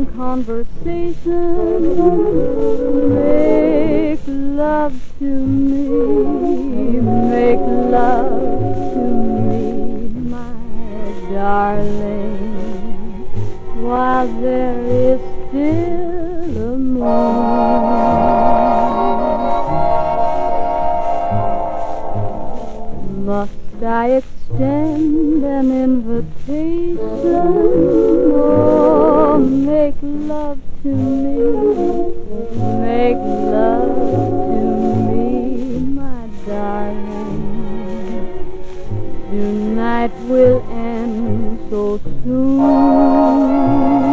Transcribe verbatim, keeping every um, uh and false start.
in conversation. Make love to me, make love to me, my darling, while there is still a moon. Must I extend an invitation? Oh, make love to me, make love to me, my darling. Tonight will end so soon.